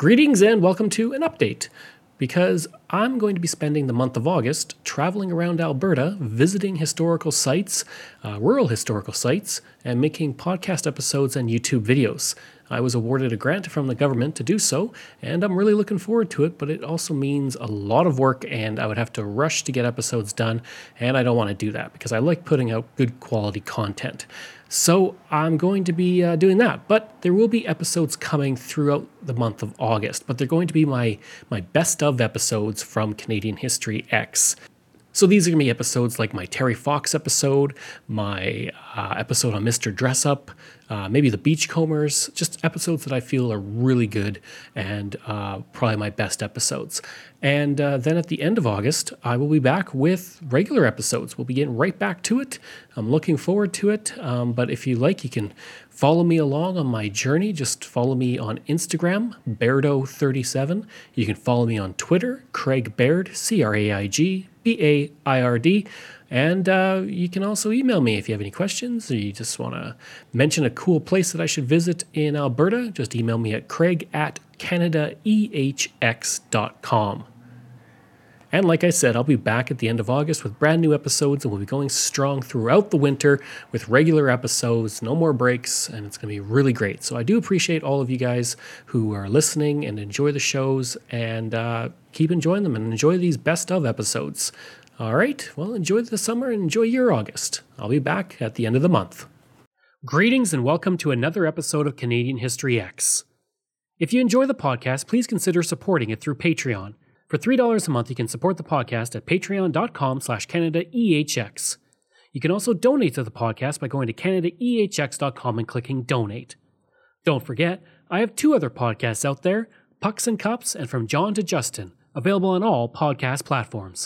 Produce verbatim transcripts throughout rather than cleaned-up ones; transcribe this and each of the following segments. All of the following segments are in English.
Greetings and welcome to an update, because I'm going to be spending the month of August traveling around Alberta, visiting historical sites, uh, rural historical sites, and making podcast episodes and YouTube videos. I was awarded a grant from the government to do so, and I'm really looking forward to it, but it also means a lot of work, and I would have to rush to get episodes done, and I don't want to do that because I like putting out good quality content. So I'm going to be uh, doing that, but there will be episodes coming throughout the month of August, but they're going to be my, my best of episodes from Canadian History X. So these are going to be episodes like my Terry Fox episode, my uh, episode on Mister Dressup, uh, maybe the Beachcombers, just episodes that I feel are really good and uh, probably my best episodes. And uh, then at the end of August, I will be back with regular episodes. We'll be getting right back to it. I'm looking forward to it. Um, but if you like, you can follow me along on my journey. Just follow me on Instagram, Bairdo thirty-seven. You can follow me on Twitter, Craig Baird, C R A I G B A I R D. And uh, you can also email me if you have any questions or you just want to mention a cool place that I should visit in Alberta. Just email me at craig at canada e h x dot com. And like I said, I'll be back at the end of August with brand new episodes, and we'll be going strong throughout the winter with regular episodes, no more breaks, and it's going to be really great. So I do appreciate all of you guys who are listening and enjoy the shows, and uh, keep enjoying them and enjoy these best of episodes. All right, well, enjoy the summer and enjoy your August. I'll be back at the end of the month. Greetings and welcome to another episode of Canadian History X. If you enjoy the podcast, please consider supporting it through Patreon. For three dollars a month, you can support the podcast at patreon.com slash CanadaEHX. You can also donate to the podcast by going to canada e h x dot com and clicking donate. Don't forget, I have two other podcasts out there, Pucks and Cups and From John to Justin, available on all podcast platforms.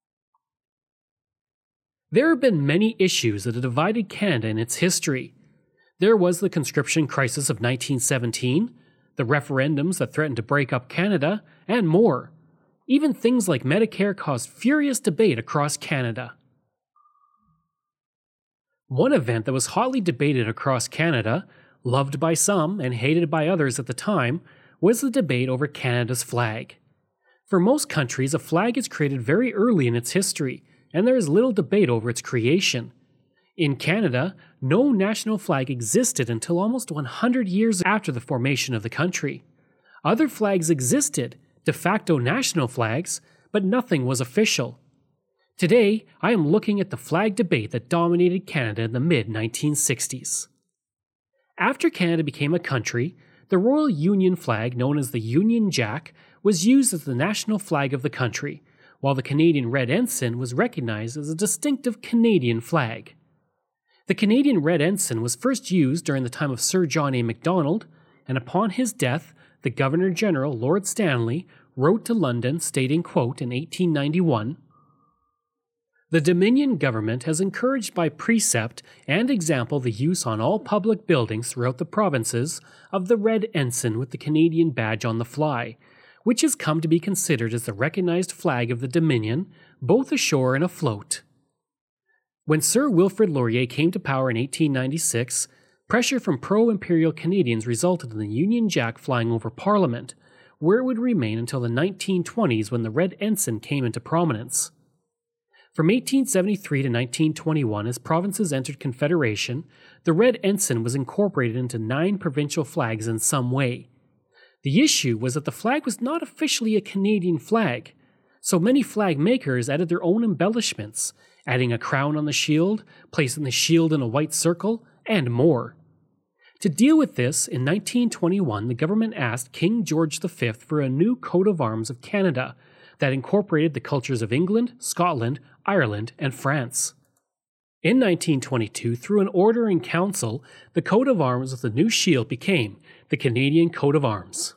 There have been many issues that have divided Canada in its history. There was the conscription crisis of nineteen seventeen, the referendums that threatened to break up Canada, and more. Even things like Medicare caused furious debate across Canada. One event that was hotly debated across Canada, loved by some and hated by others at the time, was the debate over Canada's flag. For most countries, a flag is created very early in its history, and there is little debate over its creation. In Canada, no national flag existed until almost one hundred years after the formation of the country. Other flags existed, de facto national flags, but nothing was official. Today, I am looking at the flag debate that dominated Canada in the mid nineteen sixties. After Canada became a country, the Royal Union flag, known as the Union Jack, was used as the national flag of the country, while the Canadian Red Ensign was recognized as a distinctive Canadian flag. The Canadian Red Ensign was first used during the time of Sir John A. Macdonald, and upon his death, the Governor-General, Lord Stanley, wrote to London stating, quote, in eighteen ninety-one, "The Dominion government has encouraged by precept and example the use on all public buildings throughout the provinces of the Red Ensign with the Canadian badge on the fly, which has come to be considered as the recognized flag of the Dominion, both ashore and afloat." When Sir Wilfrid Laurier came to power in eighteen ninety-six, pressure from pro-imperial Canadians resulted in the Union Jack flying over Parliament, where it would remain until the nineteen twenties when the Red Ensign came into prominence. From eighteen seventy-three to nineteen twenty-one, as provinces entered Confederation, the Red Ensign was incorporated into nine provincial flags in some way. The issue was that the flag was not officially a Canadian flag, so many flag makers added their own embellishments, adding a crown on the shield, placing the shield in a white circle, and more. To deal with this, in nineteen twenty-one, the government asked King George the Fifth for a new coat of arms of Canada that incorporated the cultures of England, Scotland, Ireland, and France. In nineteen twenty-two, through an order in council, the coat of arms with the new shield became the Canadian coat of arms.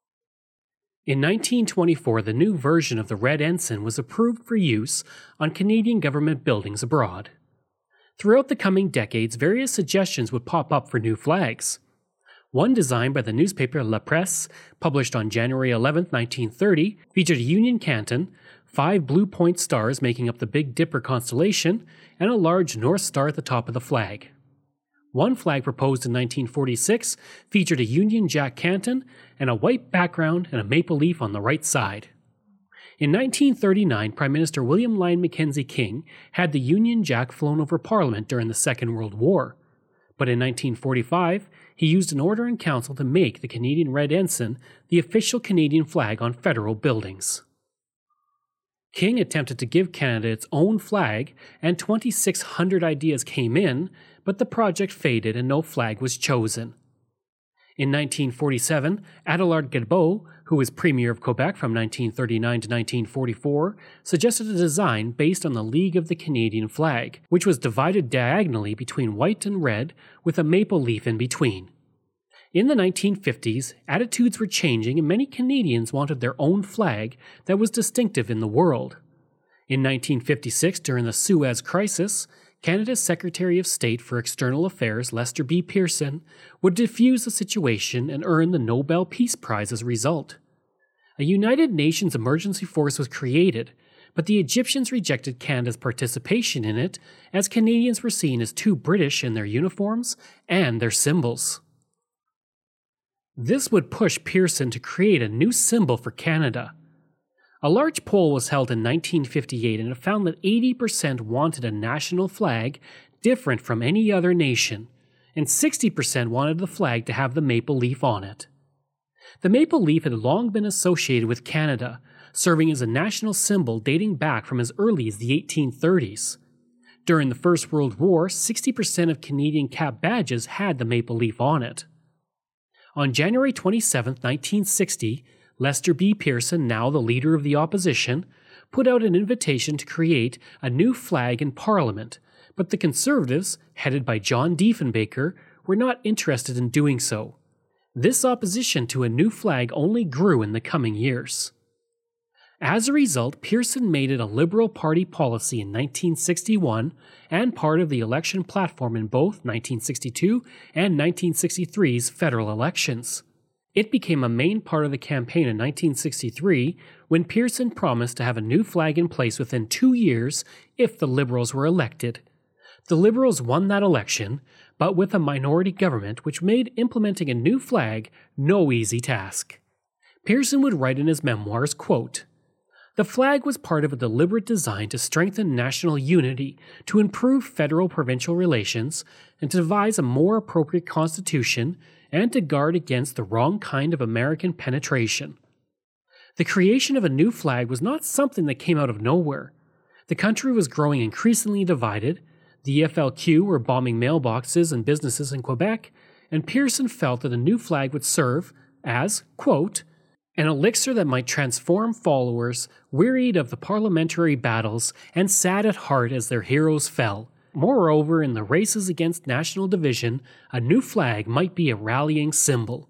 In nineteen twenty-four, the new version of the Red Ensign was approved for use on Canadian government buildings abroad. Throughout the coming decades, various suggestions would pop up for new flags. One designed by the newspaper La Presse, published on January eleventh, nineteen thirty, featured a Union Canton, five blue point stars making up the Big Dipper constellation, and a large North Star at the top of the flag. One flag proposed in nineteen forty-six featured a Union Jack canton and a white background and a maple leaf on the right side. In nineteen thirty-nine, Prime Minister William Lyon Mackenzie King had the Union Jack flown over Parliament during the Second World War. But in nineteen forty-five, he used an order in council to make the Canadian Red Ensign the official Canadian flag on federal buildings. King attempted to give Canada its own flag, and twenty-six hundred ideas came in, but the project faded and no flag was chosen. In nineteen forty-seven, Adélard Guilbeault, who was Premier of Quebec from nineteen thirty-nine to nineteen forty-four, suggested a design based on the League of the Canadian flag, which was divided diagonally between white and red with a maple leaf in between. In the nineteen fifties, attitudes were changing and many Canadians wanted their own flag that was distinctive in the world. In nineteen fifty-six, during the Suez Crisis, Canada's Secretary of State for External Affairs, Lester B. Pearson, would defuse the situation and earn the Nobel Peace Prize as a result. A United Nations emergency force was created, but the Egyptians rejected Canada's participation in it as Canadians were seen as too British in their uniforms and their symbols. This would push Pearson to create a new symbol for Canada. A large poll was held in nineteen fifty-eight and it found that eighty percent wanted a national flag different from any other nation, and sixty percent wanted the flag to have the maple leaf on it. The maple leaf had long been associated with Canada, serving as a national symbol dating back from as early as the eighteen thirties. During the First World War, sixty percent of Canadian cap badges had the maple leaf on it. On January twenty-seventh, nineteen sixty, Lester B. Pearson, now the leader of the opposition, put out an invitation to create a new flag in Parliament, but the Conservatives, headed by John Diefenbaker, were not interested in doing so. This opposition to a new flag only grew in the coming years. As a result, Pearson made it a Liberal Party policy in nineteen sixty-one and part of the election platform in both nineteen sixty-two and nineteen sixty-three's federal elections. It became a main part of the campaign in nineteen sixty-three when Pearson promised to have a new flag in place within two years if the Liberals were elected. The Liberals won that election, but with a minority government which made implementing a new flag no easy task. Pearson would write in his memoirs, quote, "The flag was part of a deliberate design to strengthen national unity, to improve federal-provincial relations, and to devise a more appropriate constitution, and to guard against the wrong kind of American penetration." The creation of a new flag was not something that came out of nowhere. The country was growing increasingly divided, the E F L Q were bombing mailboxes and businesses in Quebec, and Pearson felt that a new flag would serve as, quote, "an elixir that might transform followers, wearied of the parliamentary battles and sad at heart as their heroes fell. Moreover, in the races against national division, a new flag might be a rallying symbol."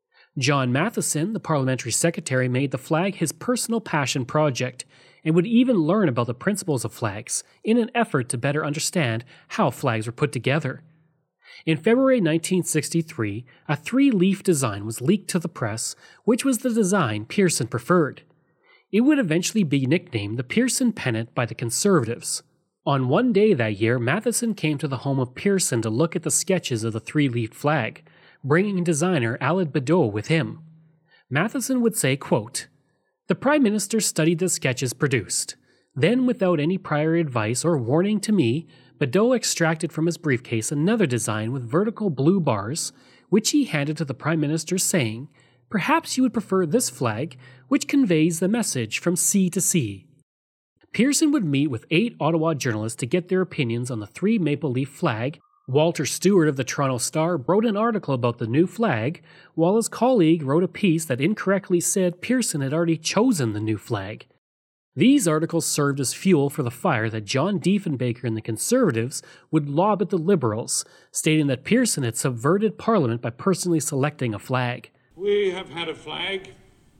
John Matheson, the parliamentary secretary, made the flag his personal passion project and would even learn about the principles of flags in an effort to better understand how flags were put together. In February nineteen sixty-three, a three-leaf design was leaked to the press, which was the design Pearson preferred. It would eventually be nicknamed the Pearson Pennant by the Conservatives. On one day that year, Matheson came to the home of Pearson to look at the sketches of the three-leafed flag, bringing designer Aled Bedeau with him. Matheson would say, quote, "The Prime Minister studied the sketches produced. Then, without any prior advice or warning to me, Bedeau extracted from his briefcase another design with vertical blue bars, which he handed to the Prime Minister, saying, 'Perhaps you would prefer this flag, which conveys the message from sea to sea.'" Pearson would meet with eight Ottawa journalists to get their opinions on the three maple leaf flag. Walter Stewart of the Toronto Star wrote an article about the new flag, while his colleague wrote a piece that incorrectly said Pearson had already chosen the new flag. These articles served as fuel for the fire that John Diefenbaker and the Conservatives would lob at the Liberals, stating that Pearson had subverted Parliament by personally selecting a flag. We have had a flag.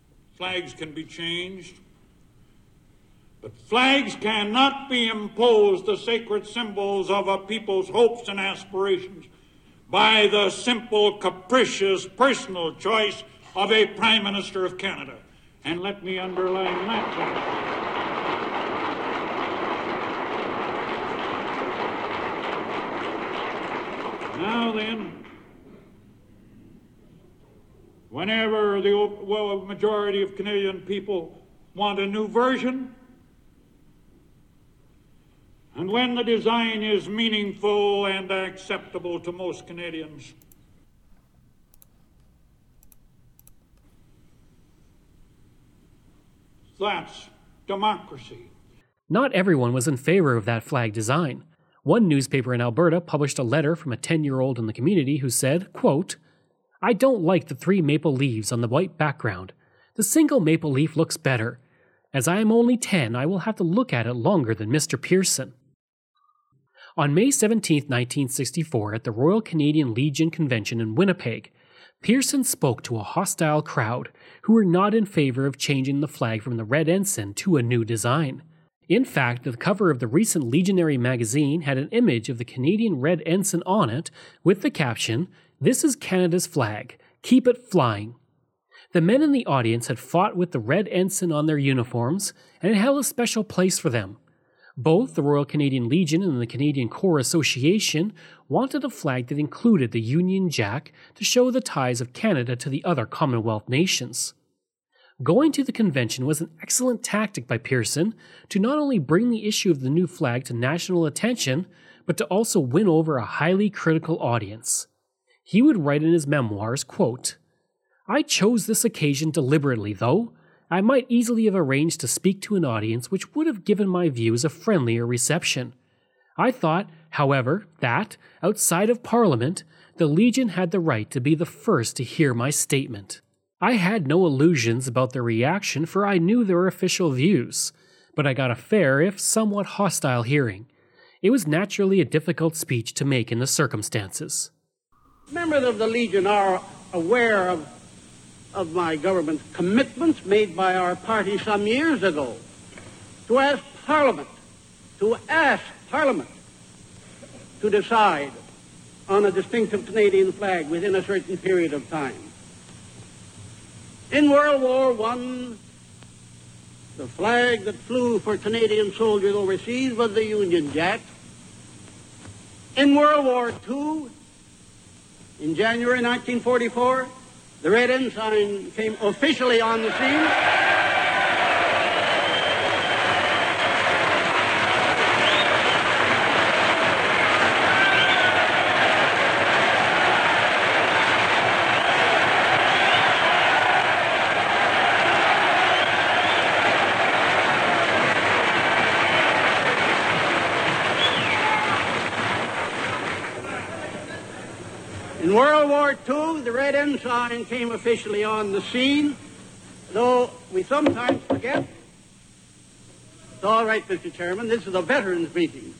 Flags can be changed. But flags cannot be imposed, the sacred symbols of a people's hopes and aspirations, by the simple, capricious, personal choice of a Prime Minister of Canada. And let me underline that Now then, whenever the well, majority of Canadian people want a new version, and when the design is meaningful and acceptable to most Canadians, that's democracy. Not everyone was in favor of that flag design. One newspaper in Alberta published a letter from a ten-year-old in the community who said, quote, "I don't like the three maple leaves on the white background. The single maple leaf looks better. As I am only ten, I will have to look at it longer than Mister Pearson." On May seventeenth, nineteen sixty-four, at the Royal Canadian Legion Convention in Winnipeg, Pearson spoke to a hostile crowd who were not in favor of changing the flag from the red ensign to a new design. In fact, the cover of the recent Legionary magazine had an image of the Canadian red ensign on it with the caption, "This is Canada's flag. Keep it flying." The men in the audience had fought with the red ensign on their uniforms, and it held a special place for them. Both the Royal Canadian Legion and the Canadian Corps Association wanted a flag that included the Union Jack to show the ties of Canada to the other Commonwealth nations. Going to the convention was an excellent tactic by Pearson to not only bring the issue of the new flag to national attention, but to also win over a highly critical audience. He would write in his memoirs, quote, "I chose this occasion deliberately, though. I might easily have arranged to speak to an audience which would have given my views a friendlier reception. I thought, however, that, outside of Parliament, the Legion had the right to be the first to hear my statement. I had no illusions about their reaction, for I knew their official views, but I got a fair, if somewhat hostile hearing. It was naturally a difficult speech to make in the circumstances." Members of the Legion are aware of, of my government's commitments made by our party some years ago to ask Parliament, to ask Parliament to decide on a distinctive Canadian flag within a certain period of time. In World War One, the flag that flew for Canadian soldiers overseas was the Union Jack. In World War Two, in January nineteen forty-four, the red ensign came officially on the scene. In World War Two, the red ensign came officially on the scene, though we sometimes forget. It's all right, Mister Chairman, this is a veterans meeting.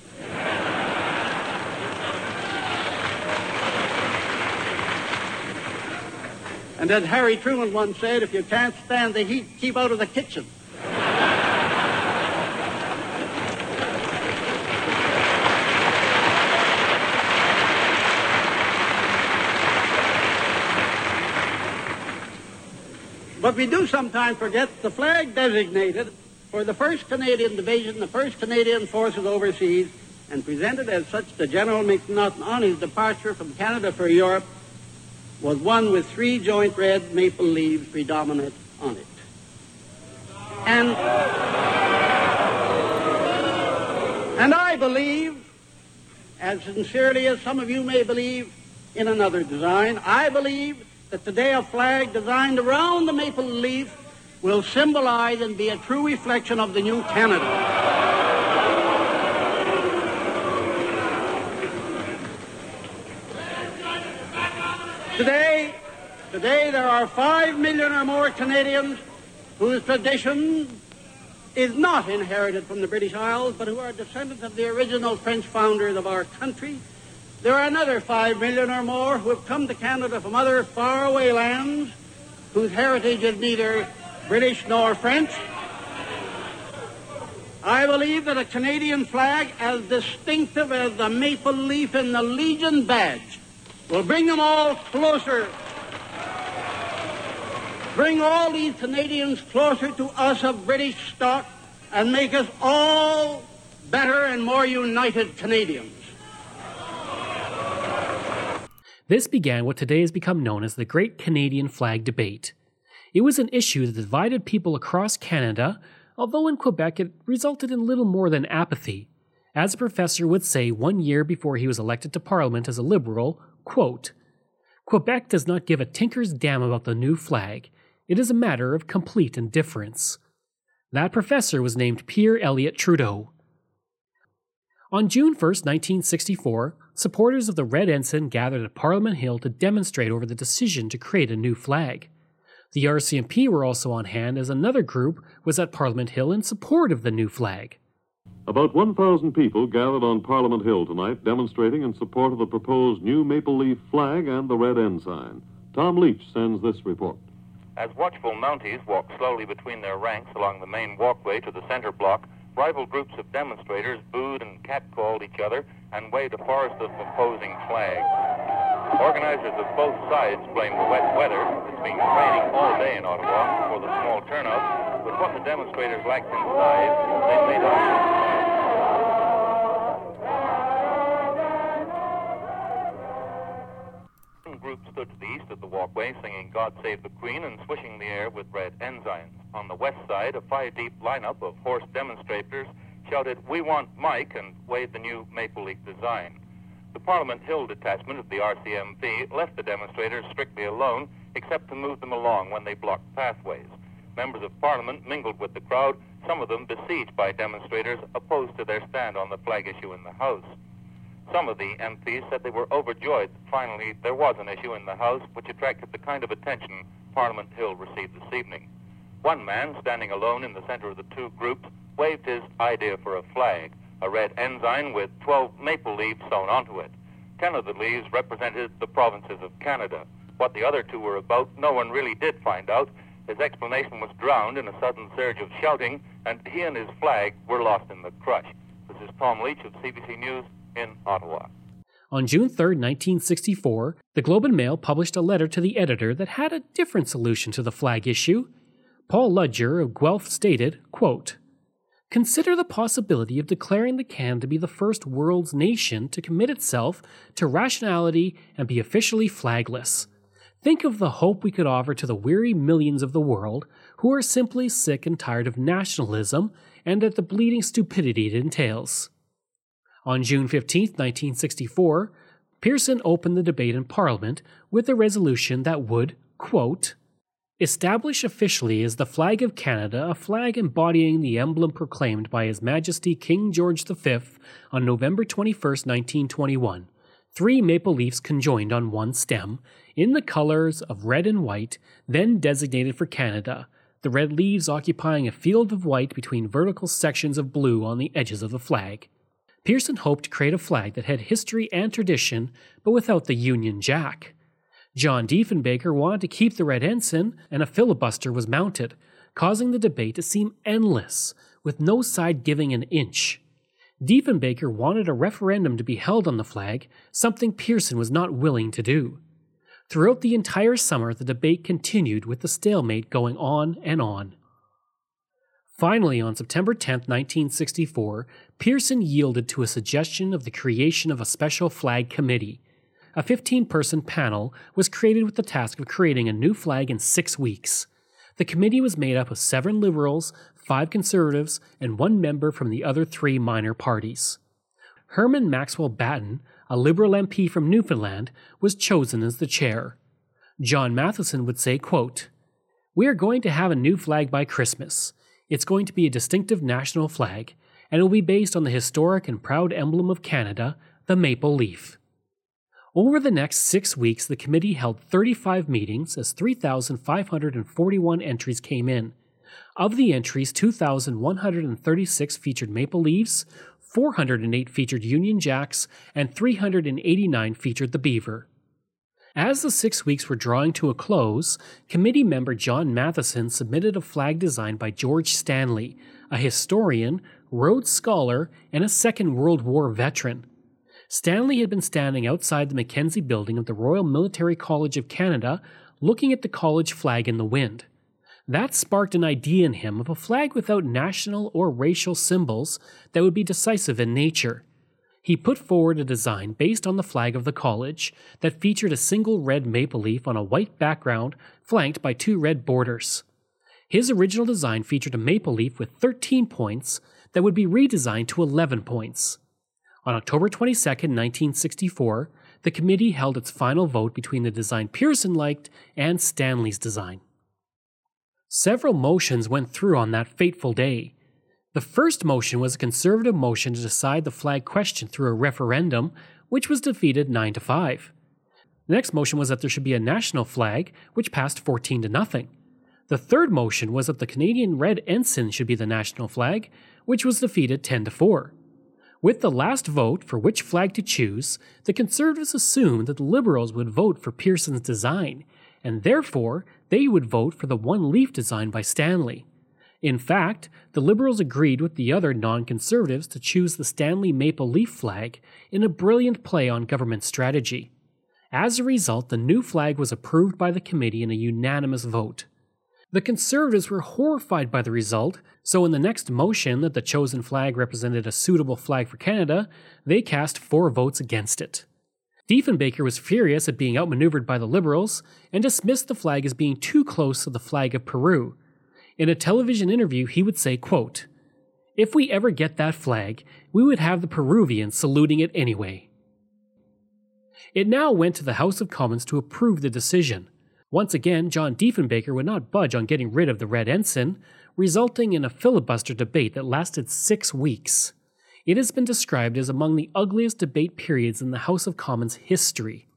And as Harry Truman once said, if you can't stand the heat, keep out of the kitchen. But we do sometimes forget the flag designated for the first Canadian Division, the first Canadian Forces overseas, and presented as such to General MacNaughton on his departure from Canada for Europe, was one with three joint red maple leaves predominant on it. And, and I believe, as sincerely as some of you may believe in another design, I believe that today a flag designed around the maple leaf will symbolize and be a true reflection of the new Canada. Today, today there are five million or more Canadians whose tradition is not inherited from the British Isles, but who are descendants of the original French founders of our country. There are another five million or more who have come to Canada from other faraway lands whose heritage is neither British nor French. I believe that a Canadian flag as distinctive as the maple leaf in the Legion badge will bring them all closer, bring all these Canadians closer to us of British stock and make us all better and more united Canadians. This began what today has become known as the Great Canadian Flag Debate. It was an issue that divided people across Canada, although in Quebec it resulted in little more than apathy. As a professor would say one year before he was elected to Parliament as a Liberal, quote, "Quebec does not give a tinker's damn about the new flag. It is a matter of complete indifference." That professor was named Pierre Elliott Trudeau. On June first, nineteen sixty-four, supporters of the Red Ensign gathered at Parliament Hill to demonstrate over the decision to create a new flag. The R C M P were also on hand as another group was at Parliament Hill in support of the new flag. About one thousand people gathered on Parliament Hill tonight demonstrating in support of the proposed new maple leaf flag and the red ensign. Tom Leach sends this report. As watchful Mounties walked slowly between their ranks along the main walkway to the center block, rival groups of demonstrators booed and catcalled each other and waved a forest of opposing flags. Organizers of both sides blamed the wet weather. It's been raining all day in Ottawa for the small turnout. With what the demonstrators lacked inside, they made up. Group stood to the east of the walkway singing God Save the Queen and swishing the air with red ensigns. On the west side, a five-deep lineup of horse demonstrators shouted, "We want Mike," and waved the new maple leaf design. The Parliament Hill detachment of the R C M P left the demonstrators strictly alone, except to move them along when they blocked pathways. Members of Parliament mingled with the crowd, some of them besieged by demonstrators opposed to their stand on the flag issue in the House. Some of the M Ps said they were overjoyed that finally there was an issue in the House which attracted the kind of attention Parliament Hill received this evening. One man, standing alone in the center of the two groups, waved his idea for a flag, a red ensign with twelve maple leaves sewn onto it. Ten of the leaves represented the provinces of Canada. What the other two were about, no one really did find out. His explanation was drowned in a sudden surge of shouting, and he and his flag were lost in the crush. This is Tom Leach of C B C News in Ottawa. On June third, nineteen sixty-four, the Globe and Mail published a letter to the editor that had a different solution to the flag issue. Paul Ludger of Guelph stated, quote, "Consider the possibility of declaring the Canada to be the first world's nation to commit itself to rationality and be officially flagless. Think of the hope we could offer to the weary millions of the world who are simply sick and tired of nationalism and at the bleeding stupidity it entails." On June fifteenth, nineteen sixty-four, Pearson opened the debate in Parliament with a resolution that would, quote, "Establish officially as the flag of Canada a flag embodying the emblem proclaimed by His Majesty King George the Fifth on November twenty-first, nineteen twenty-one, three maple leaves conjoined on one stem, in the colors of red and white, then designated for Canada, the red leaves occupying a field of white between vertical sections of blue on the edges of the flag." Pearson hoped to create a flag that had history and tradition, but without the Union Jack. John Diefenbaker wanted to keep the red ensign, and a filibuster was mounted, causing the debate to seem endless, with no side giving an inch. Diefenbaker wanted a referendum to be held on the flag, something Pearson was not willing to do. Throughout the entire summer, the debate continued with the stalemate going on and on. Finally, on September tenth, nineteen sixty-four, Pearson yielded to a suggestion of the creation of a special flag committee. A fifteen-person panel was created with the task of creating a new flag in six weeks. The committee was made up of seven Liberals, five Conservatives, and one member from the other three minor parties. Herman Maxwell Batten, a Liberal M P from Newfoundland, was chosen as the chair. John Matheson would say, quote, "We are going to have a new flag by Christmas. It's going to be a distinctive national flag, and it will be based on the historic and proud emblem of Canada, the maple leaf." Over the next six weeks, the committee held thirty-five meetings as three thousand five hundred forty-one entries came in. Of the entries, two thousand one hundred thirty-six featured maple leaves, four hundred eight featured Union Jacks, and three hundred eighty-nine featured the beaver. As the six weeks were drawing to a close, committee member John Matheson submitted a flag designed by George Stanley, a historian, Rhodes Scholar, and a Second World War veteran. Stanley had been standing outside the Mackenzie building of the Royal Military College of Canada, looking at the college flag in the wind. That sparked an idea in him of a flag without national or racial symbols that would be decisive in nature. He put forward a design based on the flag of the college that featured a single red maple leaf on a white background flanked by two red borders. His original design featured a maple leaf with thirteen points that would be redesigned to eleven points. On October twenty-second, nineteen sixty-four, the committee held its final vote between the design Pearson liked and Stanley's design. Several motions went through on that fateful day. The first motion was a conservative motion to decide the flag question through a referendum, which was defeated nine to five. The next motion was that there should be a national flag, which passed fourteen to nothing. The third motion was that the Canadian red ensign should be the national flag, which was defeated ten to four. With the last vote for which flag to choose, the Conservatives assumed that the Liberals would vote for Pearson's design, and therefore they would vote for the one-leaf design by Stanley. In fact, the Liberals agreed with the other non-Conservatives to choose the Stanley maple leaf flag in a brilliant play on government strategy. As a result, the new flag was approved by the committee in a unanimous vote. The Conservatives were horrified by the result, so in the next motion that the chosen flag represented a suitable flag for Canada, they cast four votes against it. Diefenbaker was furious at being outmaneuvered by the Liberals and dismissed the flag as being too close to the flag of Peru. In a television interview, he would say, quote, "If we ever get that flag, we would have the Peruvians saluting it anyway." It now went to the House of Commons to approve the decision. Once again, John Diefenbaker would not budge on getting rid of the red ensign, resulting in a filibuster debate that lasted six weeks. It has been described as among the ugliest debate periods in the House of Commons history.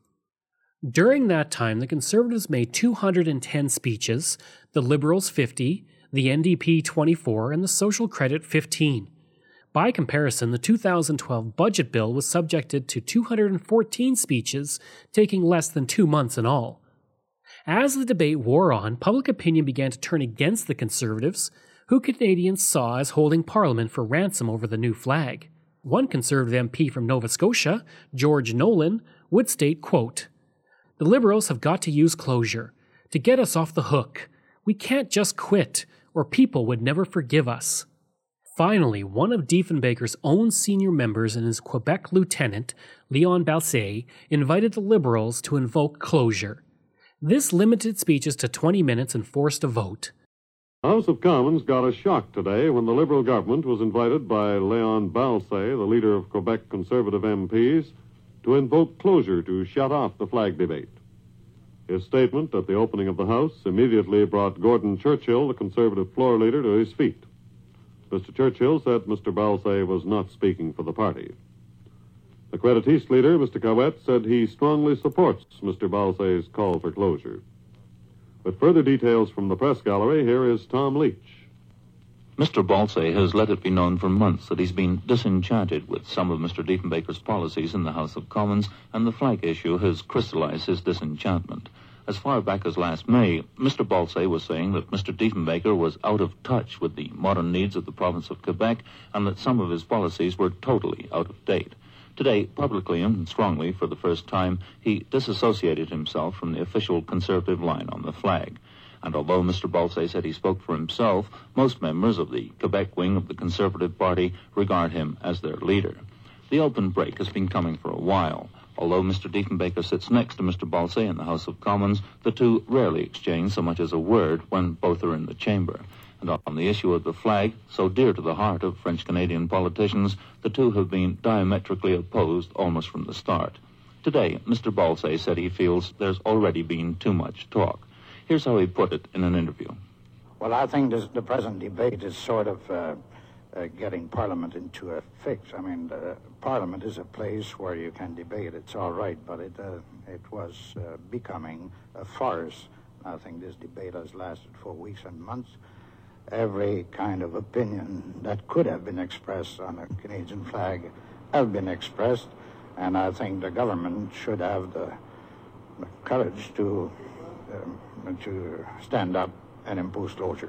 During that time, the Conservatives made two hundred ten speeches, the Liberals fifty, the N D P twenty-four, and the Social Credit fifteen. By comparison, the two thousand twelve budget bill was subjected to two hundred fourteen speeches, taking less than two months in all. As the debate wore on, public opinion began to turn against the Conservatives, who Canadians saw as holding Parliament for ransom over the new flag. One Conservative M P from Nova Scotia, George Nolan, would state, quote, "The Liberals have got to use closure to get us off the hook. We can't just quit, or people would never forgive us." Finally, one of Diefenbaker's own senior members and his Quebec lieutenant, Leon Balsier, invited the Liberals to invoke closure. This limited speeches to twenty minutes and forced a vote. The House of Commons got a shock today when the Liberal government was invited by Leon Balsier, the leader of Quebec Conservative M Ps, to invoke closure to shut off the flag debate. His statement at the opening of the House immediately brought Gordon Churchill, the Conservative floor leader, to his feet. Mister Churchill said Mister Balsier was not speaking for the party. The Creditiste leader, Mister Cowett, said he strongly supports Mister Balsier's call for closure. With further details from the press gallery, here is Tom Leach. Mister Balsier has let it be known for months that he's been disenchanted with some of Mister Diefenbaker's policies in the House of Commons, and the flag issue has crystallized his disenchantment. As far back as last May, Mister Balsier was saying that Mister Diefenbaker was out of touch with the modern needs of the province of Quebec and that some of his policies were totally out of date. Today, publicly and strongly for the first time, he disassociated himself from the official Conservative line on the flag. And although Mister Balsier said he spoke for himself, most members of the Quebec wing of the Conservative Party regard him as their leader. The open break has been coming for a while. Although Mister Diefenbaker sits next to Mister Balsier in the House of Commons, the two rarely exchange so much as a word when both are in the chamber. And on the issue of the flag, so dear to the heart of French-Canadian politicians, the two have been diametrically opposed almost from the start. Today, Mister Balsier said he feels there's already been too much talk. Here's how he put it in an interview. Well, I think this, the present debate is sort of uh, uh, getting Parliament into a fix. I mean, uh, Parliament is a place where you can debate. It's all right, but it, uh, it was uh, becoming a farce. I think this debate has lasted for weeks and months. Every kind of opinion that could have been expressed on a Canadian flag have been expressed, and I think the government should have the, the courage to um, to stand up and impose closure.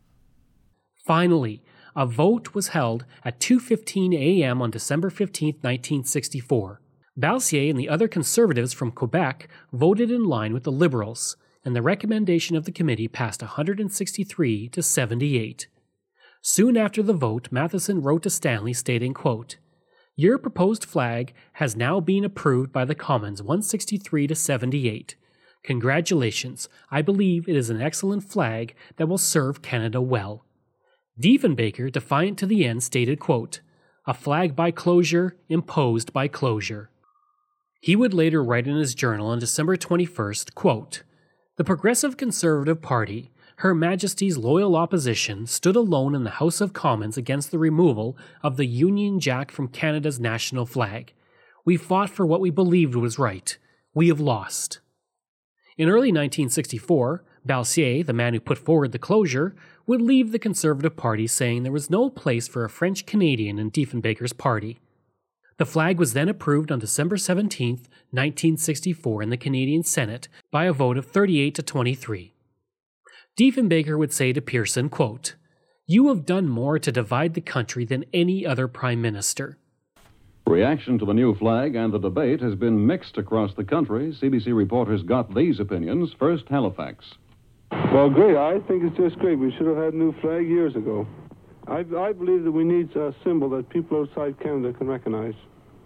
Finally, a vote was held at two fifteen a.m. on December fifteenth, nineteen sixty-four. Balsier and the other Conservatives from Quebec voted in line with the Liberals, and the recommendation of the committee passed one hundred sixty-three to seventy-eight. Soon after the vote, Matheson wrote to Stanley stating, quote, Your proposed flag has now been approved by the Commons one sixty-three to seventy-eight. Congratulations, I believe it is an excellent flag that will serve Canada well. Diefenbaker, defiant to the end, stated, quote, a flag by closure, imposed by closure. He would later write in his journal on December twenty-first, quote, the Progressive Conservative Party, Her Majesty's loyal opposition, stood alone in the House of Commons against the removal of the Union Jack from Canada's national flag. We fought for what we believed was right. We have lost. In early nineteen sixty-four, Balsier, the man who put forward the closure, would leave the Conservative Party saying there was no place for a French Canadian in Diefenbaker's party. The flag was then approved on December seventeenth, nineteen sixty-four in the Canadian Senate by a vote of thirty-eight to twenty-three. Diefenbaker would say to Pearson, quote, you have done more to divide the country than any other prime minister. Reaction to the new flag and the debate has been mixed across the country. C B C reporters got these opinions. First, Halifax. Well, great. I think it's just great. We should have had a new flag years ago. I, I believe that we need a symbol that people outside Canada can recognize.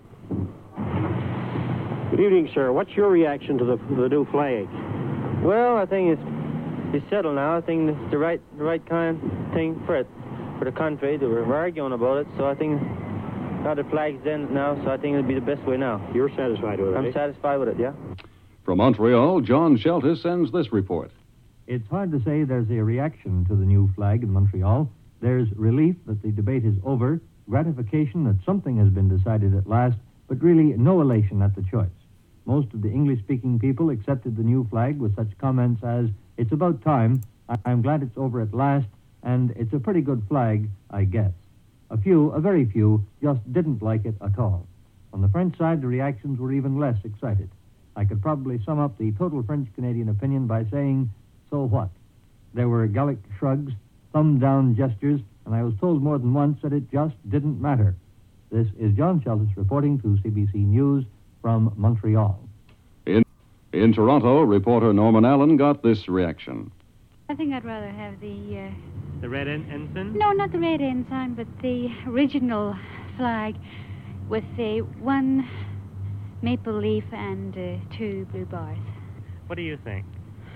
Good evening, sir. What's your reaction to the, the new flag? Well, I think it's it's settled now. I think it's the right the right kind of thing for it, for the country. They were arguing about it, so I think now the flag's in now, so I think it'll be the best way now. You're satisfied with it? I'm eh? satisfied with it, yeah. From Montreal, John Sheltis sends this report. It's hard to say there's a reaction to the new flag in Montreal. There's relief that the debate is over, gratification that something has been decided at last, but really no elation at the choice. Most of the English-speaking people accepted the new flag with such comments as, it's about time, I'm glad it's over at last, and it's a pretty good flag, I guess. A few, a very few, just didn't like it at all. On the French side, the reactions were even less excited. I could probably sum up the total French-Canadian opinion by saying, so what? There were Gallic shrugs, thumb-down gestures, and I was told more than once that it just didn't matter. This is John Sheltis reporting to C B C News from Montreal. In, in Toronto, reporter Norman Allen got this reaction. I think I'd rather have the... Uh... The red en- ensign? No, not the red ensign, but the original flag with the one maple leaf and uh, two blue bars. What do you think?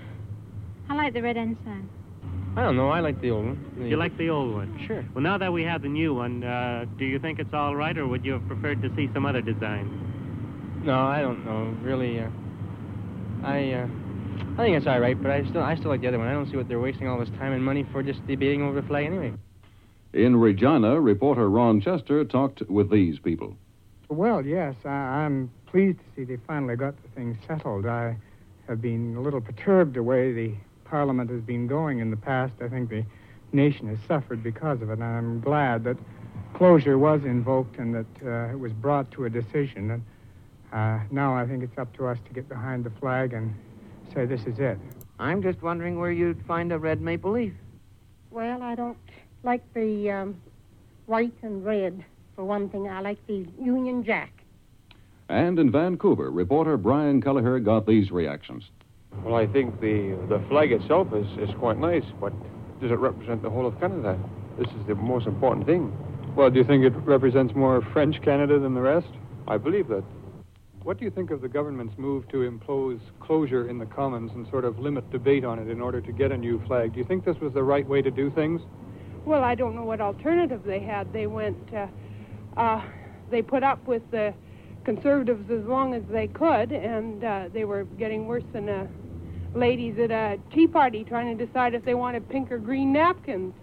I like the red ensign. I don't know. I like the old one. You like the old one? Sure. Well, now that we have the new one, uh, do you think it's all right, or would you have preferred to see some other design? No, I don't know. Really, uh, I uh, I think it's all right, but I still I still like the other one. I don't see what they're wasting all this time and money for, just debating over the flag anyway. In Regina, reporter Ron Chester talked with these people. Well, yes, I, I'm pleased to see they finally got the thing settled. I have been a little perturbed the way the Parliament has been going in the past. I think the nation has suffered because of it, and I'm glad that closure was invoked and that uh, it was brought to a decision. And uh, now I think it's up to us to get behind the flag and say this is it. I'm just wondering where you'd find a red maple leaf. Well, I don't like the um, white and red, for one thing. I like the Union Jack. And in Vancouver, reporter Brian Kelleher got these reactions. Well, I think the the flag itself is, is quite nice, but does it represent the whole of Canada? This is the most important thing. Well, do you think it represents more French Canada than the rest? I believe that. What do you think of the government's move to impose closure in the Commons and sort of limit debate on it in order to get a new flag? Do you think this was the right way to do things? Well, I don't know what alternative they had. They went, uh, uh, they put up with the Conservatives as long as they could, and uh, they were getting worse than uh, ladies at a tea party trying to decide if they wanted pink or green napkins.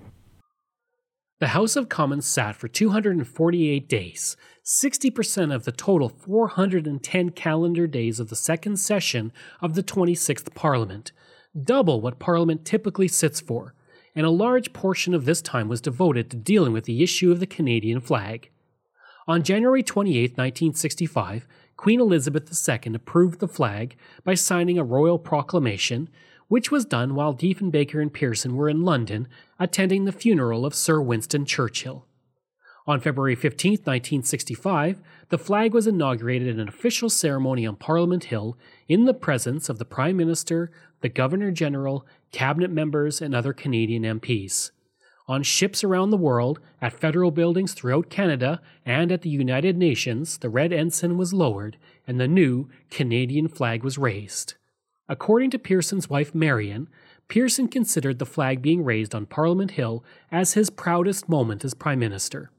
The House of Commons sat for two hundred forty-eight days, sixty percent of the total four hundred ten calendar days of the second session of the twenty-sixth Parliament, double what Parliament typically sits for, and a large portion of this time was devoted to dealing with the issue of the Canadian flag. On January twenty-eighth, nineteen sixty-five, Queen Elizabeth the Second approved the flag by signing a royal proclamation, which was done while Diefenbaker and Pearson were in London attending the funeral of Sir Winston Churchill. On February fifteenth, nineteen sixty-five, the flag was inaugurated in an official ceremony on Parliament Hill in the presence of the Prime Minister, the Governor-General, cabinet members, and other Canadian M Ps. On ships around the world, at federal buildings throughout Canada, and at the United Nations, the red ensign was lowered and the new Canadian flag was raised. According to Pearson's wife Marion, Pearson considered the flag being raised on Parliament Hill as his proudest moment as Prime Minister.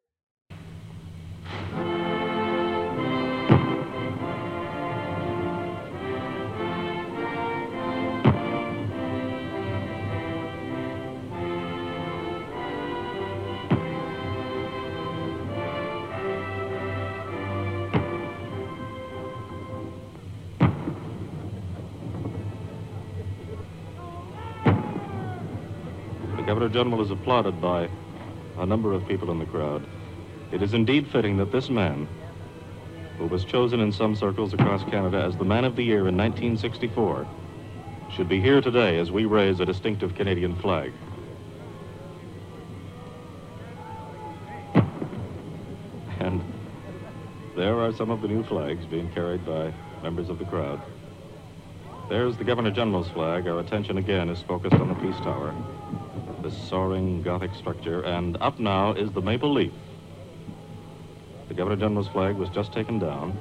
The Governor General is applauded by a number of people in the crowd. It is indeed fitting that this man, who was chosen in some circles across Canada as the Man of the Year in nineteen sixty-four, should be here today as we raise a distinctive Canadian flag. And there are some of the new flags being carried by members of the crowd. There's the Governor General's flag. Our attention again is focused on the Peace Tower, this soaring Gothic structure, and up now is the maple leaf. The Governor General's flag was just taken down.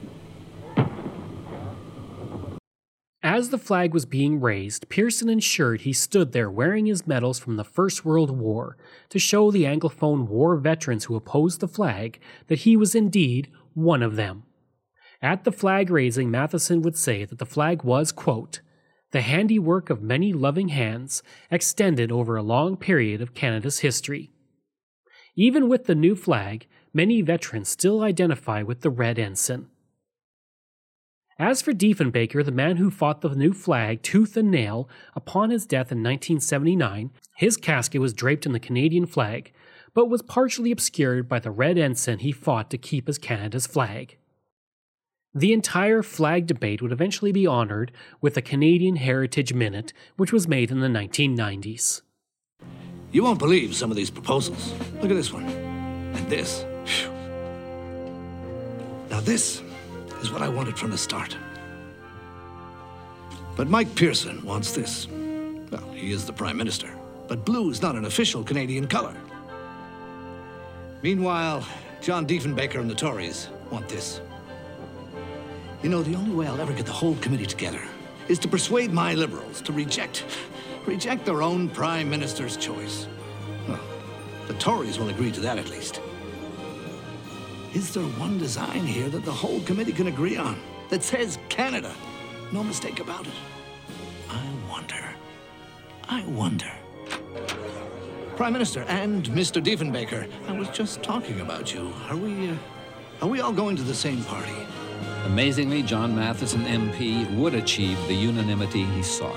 As the flag was being raised, Pearson ensured he stood there wearing his medals from the First World War to show the Anglophone war veterans who opposed the flag that he was indeed one of them. At the flag raising, Matheson would say that the flag was, quote, the handiwork of many loving hands extended over a long period of Canada's history. Even with the new flag, many veterans still identify with the red ensign. As for Diefenbaker, the man who fought the new flag tooth and nail, upon his death in nineteen seventy-nine, his casket was draped in the Canadian flag, but was partially obscured by the red ensign he fought to keep as Canada's flag. The entire flag debate would eventually be honoured with a Canadian Heritage Minute, which was made in the nineteen nineties. You won't believe some of these proposals. Look at this one. And this. Whew. Now this is what I wanted from the start. But Mike Pearson wants this. Well, he is the Prime Minister, but blue is not an official Canadian colour. Meanwhile, John Diefenbaker and the Tories want this. You know, the only way I'll ever get the whole committee together is to persuade my Liberals to reject, reject their own Prime Minister's choice. Well, the Tories will agree to that at least. Is there one design here that the whole committee can agree on, that says Canada? No mistake about it. I wonder, I wonder. Prime Minister and Mister Diefenbaker, I was just talking about you. Are we, uh, are we all going to the same party? Amazingly, John Matheson, M P, would achieve the unanimity he sought.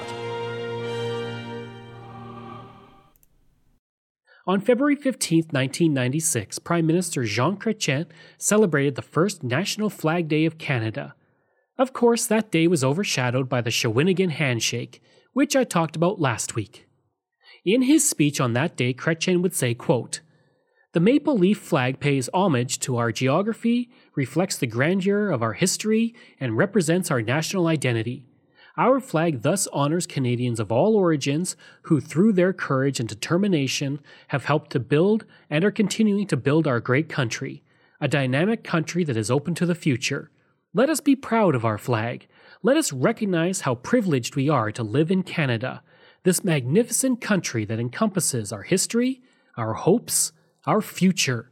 On February fifteenth, nineteen ninety-six, Prime Minister Jean Chrétien celebrated the first National Flag Day of Canada. Of course, that day was overshadowed by the Shawinigan Handshake, which I talked about last week. In his speech on that day, Chrétien would say, quote, the maple leaf flag pays homage to our geography, reflects the grandeur of our history, and represents our national identity. Our flag thus honors Canadians of all origins who, through their courage and determination, have helped to build and are continuing to build our great country, a dynamic country that is open to the future. Let us be proud of our flag. Let us recognize how privileged we are to live in Canada, this magnificent country that encompasses our history, our hopes, our future.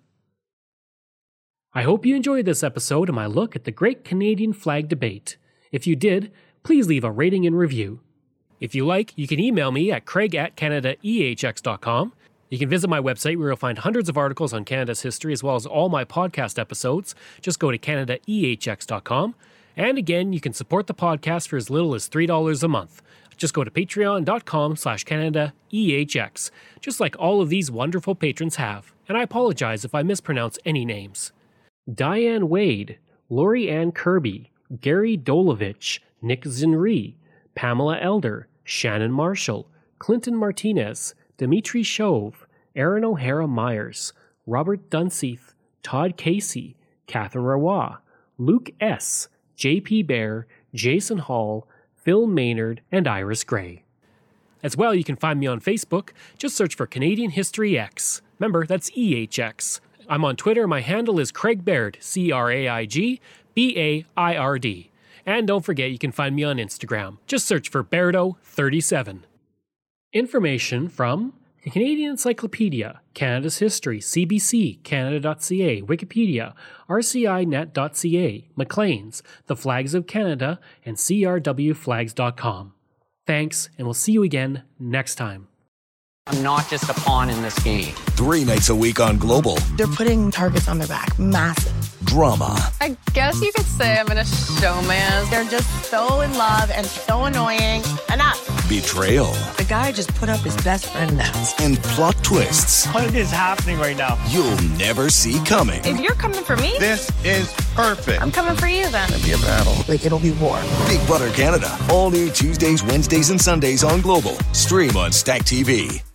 I hope you enjoyed this episode of my look at the Great Canadian Flag Debate. If you did, please leave a rating and review. If you like, you can email me at craig at canada e h x dot com. You can visit my website where you'll find hundreds of articles on Canada's history as well as all my podcast episodes. Just go to canada e h x dot com. And again, you can support the podcast for as little as three dollars a month. Just go to patreon.com slash Canada EHX, just like all of these wonderful patrons have. And I apologize if I mispronounce any names. Diane Wade, Lori Ann Kirby, Gary Dolovich, Nick Zinri, Pamela Elder, Shannon Marshall, Clinton Martinez, Dimitri Chauve, Aaron O'Hara Myers, Robert Dunseith, Todd Casey, Catherine Rawa, Luke S., J P Bear, Jason Hall, Phil Maynard, and Iris Gray. As well, you can find me on Facebook. Just search for Canadian History X. Remember, that's E H X. I'm on Twitter. My handle is Craig Baird, C R A I G B A I R D. And don't forget, you can find me on Instagram. Just search for Bairdo thirty-seven. Information from the Canadian Encyclopedia, Canada's History, C B C, Canada dot C A, Wikipedia, R C I net dot C A, Maclean's, The Flags of Canada, and C R W flags dot com. Thanks, and we'll see you again next time. I'm not just a pawn in this game. Three nights a week on Global. They're putting targets on their back. Massive. Drama. I guess you could say I'm in a showman. They're just so in love and so annoying. Enough. Betrayal. The guy just put up his best friend now. And plot twists. What is happening right now? You'll never see coming. If you're coming for me, this is perfect. I'm coming for you then. It'll be a battle. Like, it'll be war. Big Brother Canada. All new Tuesdays, Wednesdays, and Sundays on Global. Stream on Stack T V.